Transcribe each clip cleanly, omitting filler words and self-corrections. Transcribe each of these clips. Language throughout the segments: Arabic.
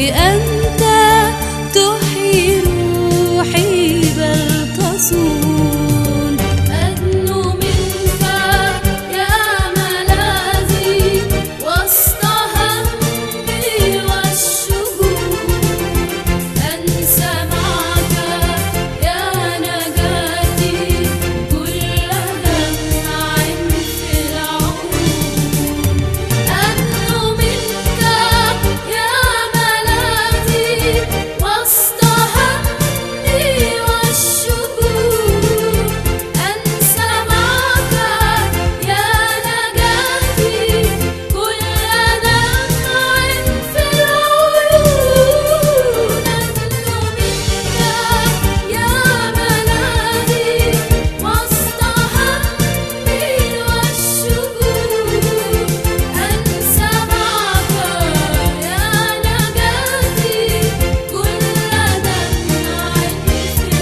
أنت تحيي روحي بل تصون. أدنو منك يا ملاذي وسط همي والشهور، أنسى معك يا نجاتي كل دمع في العيون. أدنو منك يا ملاذي وسط همي والشهور، أنسى معك يا نجاتي كل دمع في العيون. أدنو منك يا ملاذي وسط همي والشهور، أنسى معك يا نجاتي كل دمع في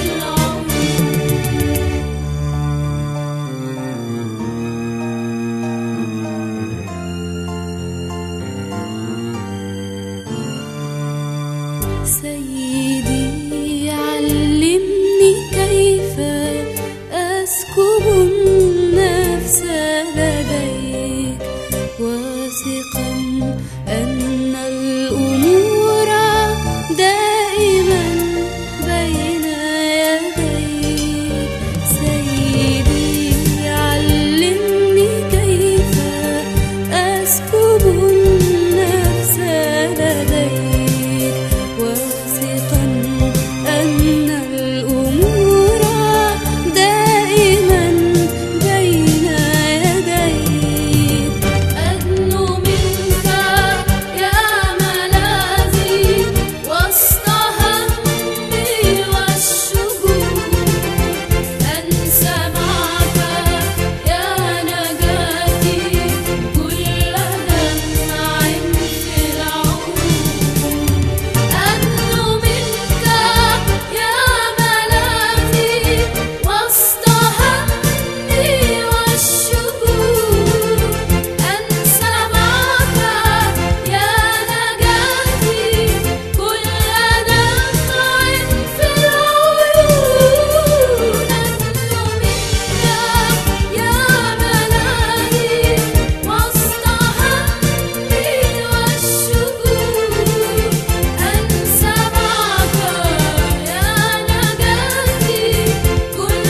العيون. سيدي علمني كيف أسكب النفس لديك، واثقا أن الأمور دائما بين يديك. سيدي علمني كيف أسكب النفس لديك، واثقا أن الأمور دائما بين يديك. أدنو منك يا ملاذي وسط همي والشهور، أنسى معك يا نجاتي كل دمع في العيون. أدنو منك يا ملاذي وسط همي والشهور، أنسى معك يا نجاتي كل دمع في العيون. أدنو منك يا ملاذي وسط همي والشهور، أنسى معك يا نجاتي كل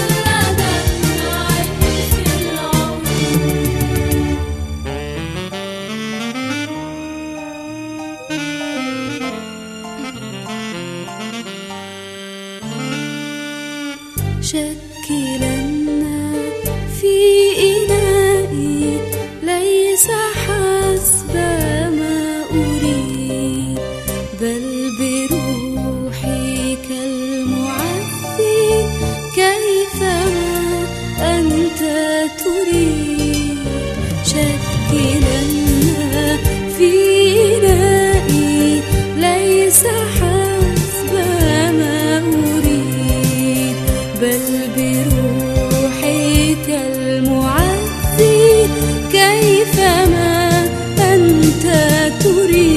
دمع في العيون. شكلنا في إنائي ليس حسب ما أريد، بل بروحك المعزي كيفما أنت تريد. شكلنا في إنائي ليس حسب ما أريد، بل بروحك المعزي كيفما أنت تريد.